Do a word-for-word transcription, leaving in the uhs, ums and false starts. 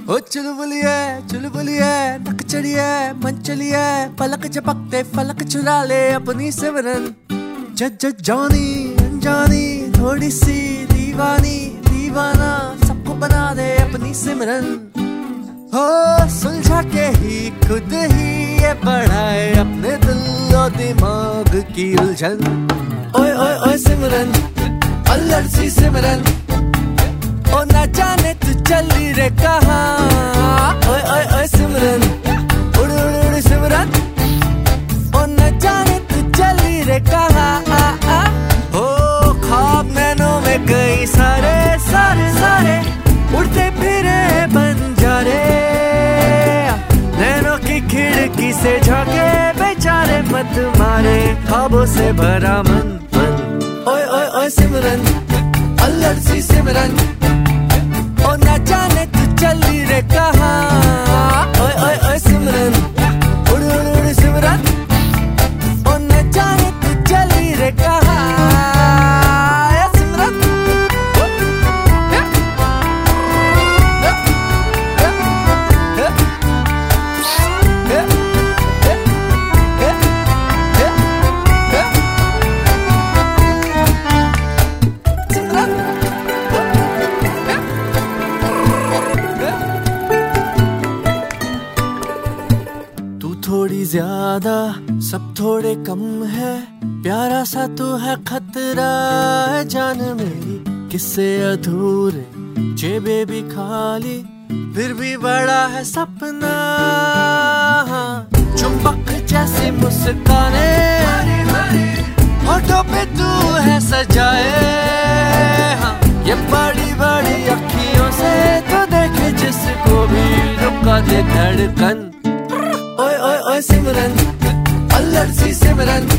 ओ चुलबुलिए चुलबुलिए नक चढ़िए मन चलिए पलक झपकते फलक चुरा ले अपनी सिमरन। जज जानी अनजानी थोड़ी सी दीवानी दीवाना सबको बना दे अपनी सिमरन। हो सुलझा के ही खुद ही ये बढ़ाए अपने दिल और दिमाग की उलझन। ओए ओए ओए सिमरन अल्लड़ सी सिमरन, ओ ना जाने तू चली रे कहाँ। ओए ओए ओए सिमरन उड़ उड़ उड़ सिमरन, ओ ना जाने तू चली रे कहाँ। ओ ख्वाब नैनों में कई सारे सारे सारे उड़ते फिरे बंजारे, नैनों की खिड़की से झांके बेचारे मत मारे ख्वाबों से भरा मन मन। ओए ओए ओए सिमरन अल्लड़ सी सिमरन, ओ ना जाने तू चली रे कहाँ। ओए ओए ओए सिमरन उड़ उड़ उड़ सिमरन, ओ ना जाने तू चली रे कहाँ। थोड़ी ज्यादा सब थोड़े कम है, प्यारा सा तू है खतरा है जान मेरी। किससे अधूरे जेबे भी खाली फिर भी बड़ा है सपना। चुंबक जैसी मुस्काने होठों पे तू है सजाए। हाँ, ये बड़ी बड़ी अखियों से तो देखे जिसको भी रुका दे धड़कन। ओए ओए ओए सिमरन अल्लड़ सी सिमरन,